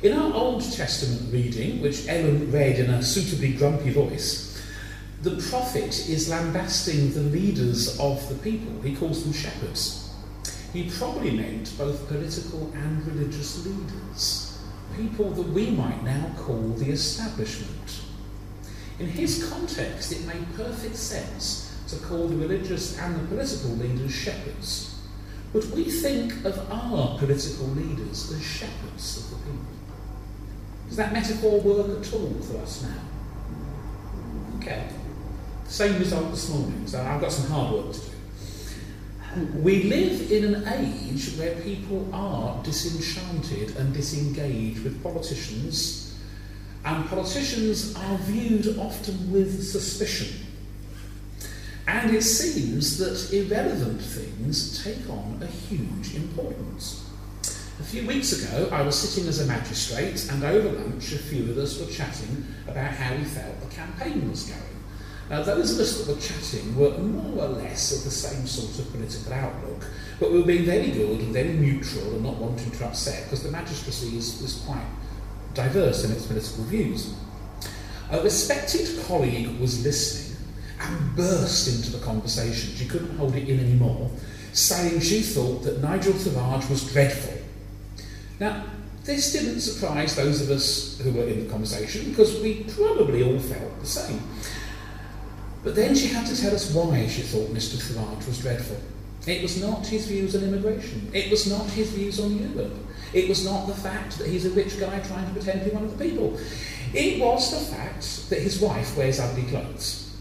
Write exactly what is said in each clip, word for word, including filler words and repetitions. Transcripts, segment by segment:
In our Old Testament reading, which Ellen read in a suitably grumpy voice, the prophet is lambasting the leaders of the people. He calls them shepherds. He probably meant both political and religious leaders, people that we might now call the establishment. In his context, it made perfect sense to call the religious and the political leaders shepherds. But we think of our political leaders as shepherds of the people. Does that metaphor work at all for us now? Okay. Same result this morning, so I've got some hard work to do. We live in an age where people are disenchanted and disengaged with politicians, and politicians are viewed often with suspicion. And it seems that irrelevant things take on a huge importance. A few weeks ago, I was sitting as a magistrate, and over lunch, a few of us were chatting about how we felt the campaign was going. Now, those of us that were chatting were more or less of the same sort of political outlook, but we were being very good and very neutral and not wanting to upset, because the magistracy is, is quite diverse in its political views. A respected colleague was listening and burst into the conversation. She couldn't hold it in anymore, saying she thought that Nigel Farage was dreadful. Now, this didn't surprise those of us who were in the conversation, because we probably all felt the same. But then she had to tell us why she thought Mister Farage was dreadful. It was not his views on immigration. It was not his views on Europe. It was not the fact that he's a rich guy trying to pretend to be one of the people. It was the fact that his wife wears ugly clothes.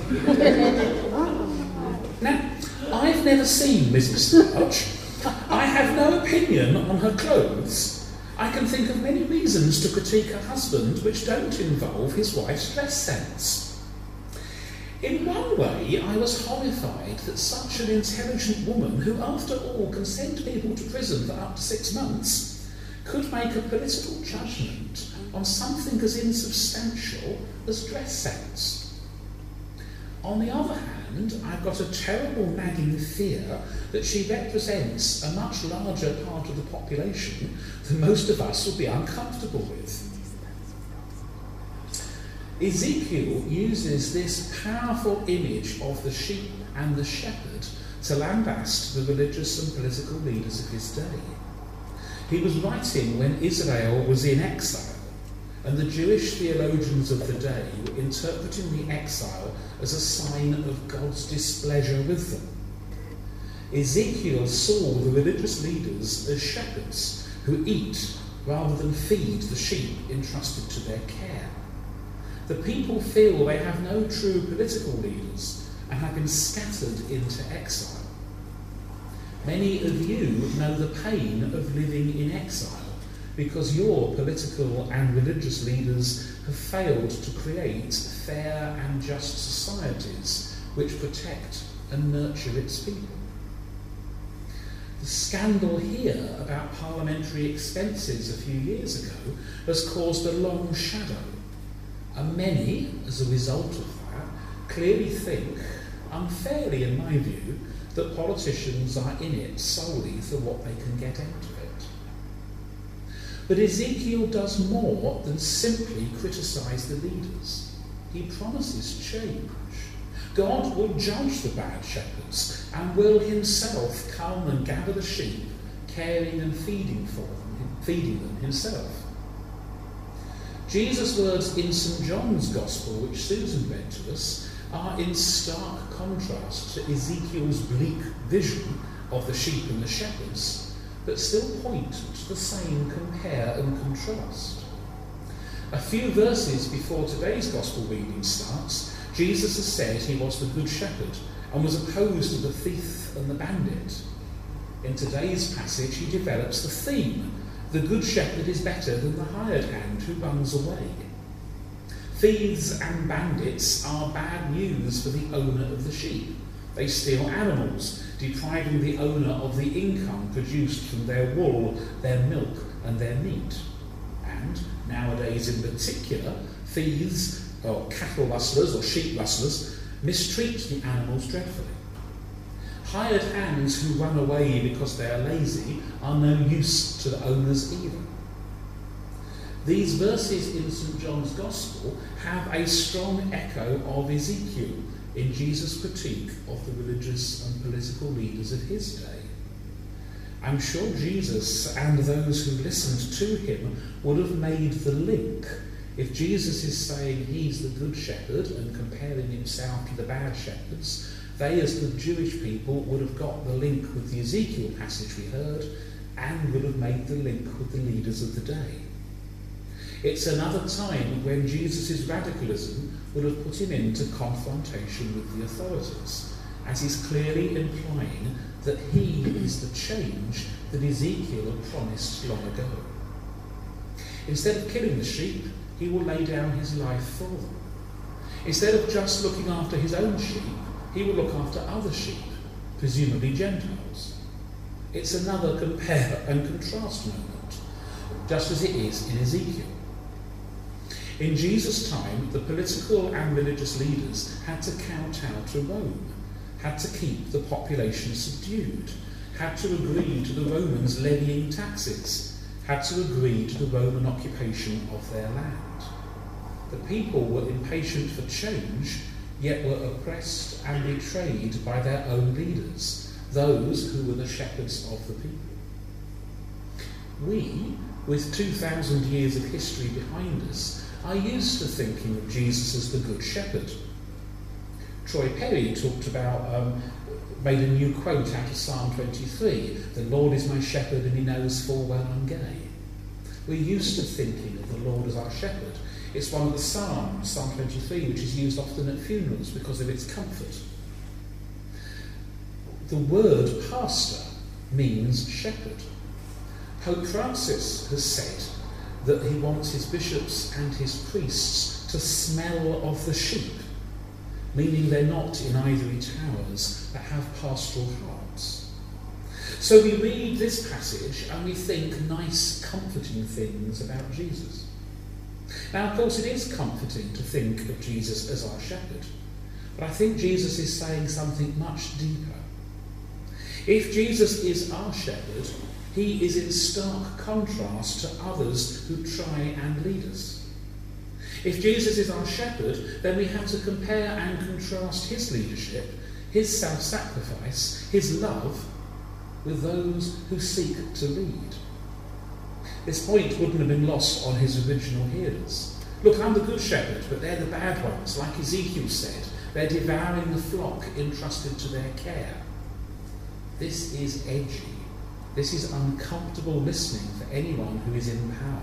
Now, I've never seen Missus Farage. I have no opinion on her clothes. I can think of many reasons to critique her husband which don't involve his wife's dress sense. In one way, I was horrified that such an intelligent woman, who after all can send people to prison for up to six months, could make a political judgment on something as insubstantial as dress sense. On the other hand, I've got a terrible nagging fear that she represents a much larger part of the population than most of us would be uncomfortable with. Ezekiel uses this powerful image of the sheep and the shepherd to lambast the religious and political leaders of his day. He was writing when Israel was in exile, and the Jewish theologians of the day were interpreting the exile as a sign of God's displeasure with them. Ezekiel saw the religious leaders as shepherds who eat rather than feed the sheep entrusted to their care. The people feel they have no true political leaders and have been scattered into exile. Many of you know the pain of living in exile because your political and religious leaders have failed to create fair and just societies which protect and nurture its people. The scandal here about parliamentary expenses a few years ago has caused a long shadow. And many, as a result of that, clearly think, unfairly in my view, that politicians are in it solely for what they can get out of it. But Ezekiel does more than simply criticise the leaders. He promises change. God will judge the bad shepherds and will himself come and gather the sheep, caring and feeding for them, feeding them himself. Jesus' words in Saint John's Gospel, which Susan read to us, are in stark contrast to Ezekiel's bleak vision of the sheep and the shepherds, but still point to the same compare and contrast. A few verses before today's Gospel reading starts, Jesus has said he was the good shepherd and was opposed to the thief and the bandit. In today's passage, he develops the theme: the good shepherd is better than the hired hand who runs away. Thieves and bandits are bad news for the owner of the sheep. They steal animals, depriving the owner of the income produced from their wool, their milk and their meat. And, nowadays in particular, thieves, or cattle rustlers or sheep rustlers, mistreat the animals dreadfully. Hired hands who run away because they are lazy are no use to the owners either. These verses in St John's Gospel have a strong echo of Ezekiel in Jesus' critique of the religious and political leaders of his day. I'm sure Jesus and those who listened to him would have made the link. If Jesus is saying he's the good shepherd and comparing himself to the bad shepherds, they as the Jewish people would have got the link with the Ezekiel passage we heard and would have made the link with the leaders of the day. It's another time when Jesus' radicalism would have put him into confrontation with the authorities, as he's clearly implying that he is the change that Ezekiel had promised long ago. Instead of killing the sheep, he will lay down his life for them. Instead of just looking after his own sheep, he will look after other sheep, presumably Gentiles. It's another compare and contrast moment, just as it is in Ezekiel. In Jesus' time, the political and religious leaders had to kowtow to Rome, had to keep the population subdued, had to agree to the Romans levying taxes, had to agree to the Roman occupation of their land. The people were impatient for change, yet were oppressed and betrayed by their own leaders, those who were the shepherds of the people. We, with two thousand years of history behind us, are used to thinking of Jesus as the Good Shepherd. Troy Perry talked about, um, made a new quote out of Psalm twenty-three, "The Lord is my shepherd and he knows full well I'm gay." We're used to thinking of the Lord as our shepherd. It's one of the Psalms, Psalm twenty-three, which is used often at funerals because of its comfort. The word pastor means shepherd. Pope Francis has said that he wants his bishops and his priests to smell of the sheep, meaning they're not in ivory towers but have pastoral hearts. So we read this passage and we think nice, comforting things about Jesus. Now, of course, it is comforting to think of Jesus as our shepherd, but I think Jesus is saying something much deeper. If Jesus is our shepherd, he is in stark contrast to others who try and lead us. If Jesus is our shepherd, then we have to compare and contrast his leadership, his self-sacrifice, his love, with those who seek to lead. This point wouldn't have been lost on his original hearers. Look, I'm the good shepherd, but they're the bad ones. Like Ezekiel said, they're devouring the flock entrusted to their care. This is edgy. This is uncomfortable listening for anyone who is in power.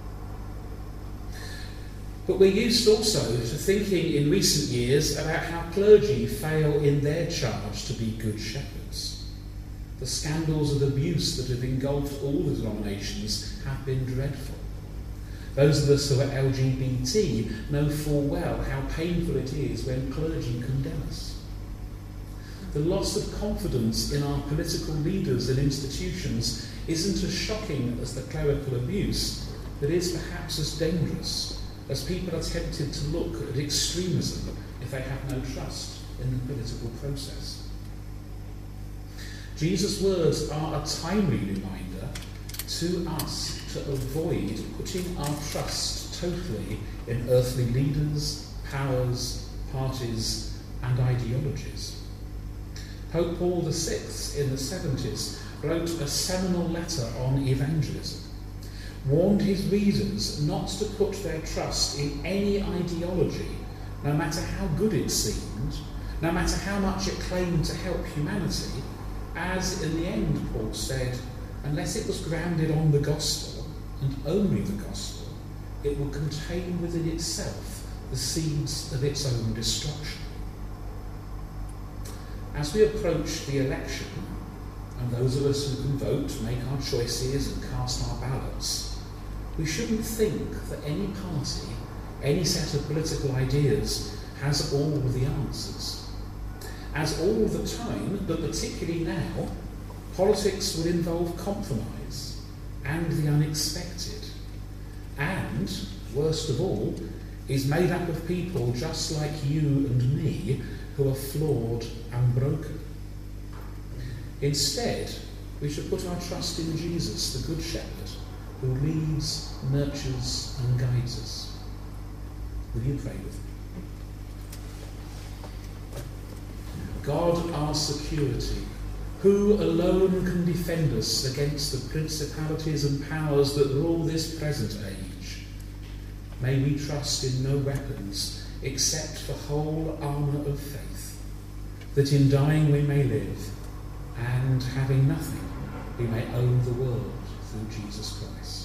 But we're used also to thinking in recent years about how clergy fail in their charge to be good shepherds. The scandals of abuse that have engulfed all the denominations have been dreadful. Those of us who are L G B T know full well how painful it is when clergy condemn us. The loss of confidence in our political leaders and institutions isn't as shocking as the clerical abuse, but is perhaps as dangerous, as people are tempted to look at extremism if they have no trust in the political process. Jesus' words are a timely reminder to us to avoid putting our trust totally in earthly leaders, powers, parties, and ideologies. Pope Paul the Sixth in the seventies wrote a seminal letter on evangelism, warned his readers not to put their trust in any ideology, no matter how good it seemed, no matter how much it claimed to help humanity, as in the end, Paul said, unless it was grounded on the gospel, and only the gospel, it will contain within itself the seeds of its own destruction. As we approach the election, and those of us who can vote make our choices and cast our ballots, we shouldn't think that any party, any set of political ideas has all the answers. As all the time, but particularly now, politics will involve compromise and the unexpected, and, worst of all, is made up of people just like you and me who are flawed and broken. Instead, we should put our trust in Jesus, the Good Shepherd, who leads, nurtures and guides us. Will you pray with me? God, our security, who alone can defend us against the principalities and powers that rule this present age, may we trust in no weapons except the whole armour of faith, that in dying we may live, and having nothing, we may own the world through Jesus Christ.